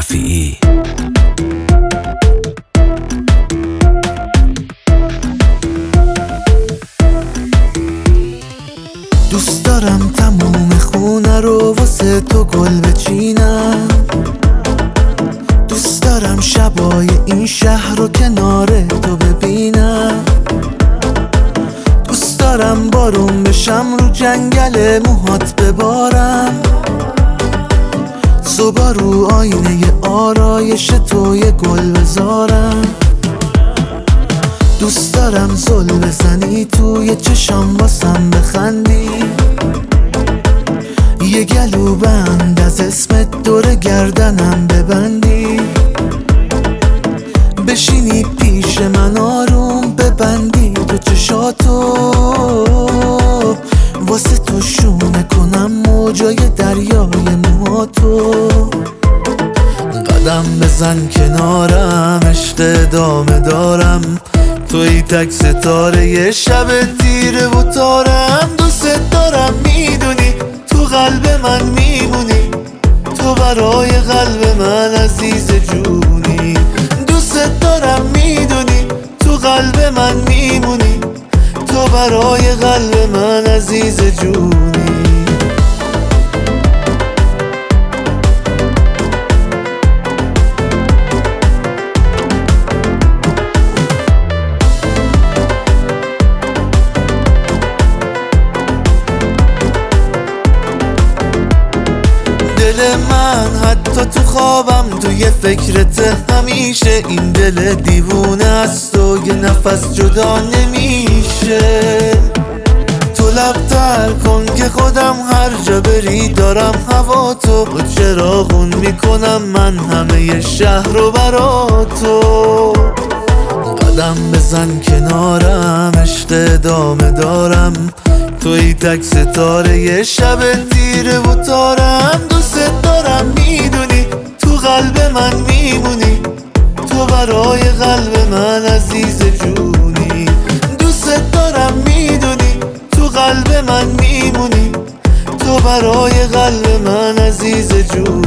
رفیعی. دوست دارم تموم خونه رو واسه تو گل بچینم، دوست دارم شبای این شهر رو کنار تو ببینم، دوست دارم بارون بشم رو جنگل موهات ببارم، صبح رو آینه آرایش تو یه گل بذارم، دوست دارم زل بزنی توی چشام واسم بخندی، یه گلو بند از اسمت دور گردنم ببندی، بشینی پیش من آروم ببندی تو چشاتو، واسه تو شونه کنم موجای دریای موهاتو، قدم بزن کنارم عشق ادامه دارم، توی تک ستاره یه شب تیره و تارم، دوست دارم میدونی تو قلب من میمونی، تو برای قلب من عزیز جونی، دوست دارم میدونی تو قلب من میمونی، تو برای قلب من عزیز جونی. دل من حتی تو خوابم توی فکرت همیشه، این دل دیوونه است و یه نفس جدا نمیشه، تو لب‌تر کن که خودم هر جا بری دارم هوا تو، چراغون میکنم من همه شهر رو برا تو، قدم بزن کنارم عشق ادامه دارم، توی تک ستاره یه شب تیره و تارم، دوست دارم میدونی تو قلب من میمونی، تو برای قلب من عزیز جونی، دوست دارم میدونی تو قلب من میمونی، تو برای قلب من عزیز جونی.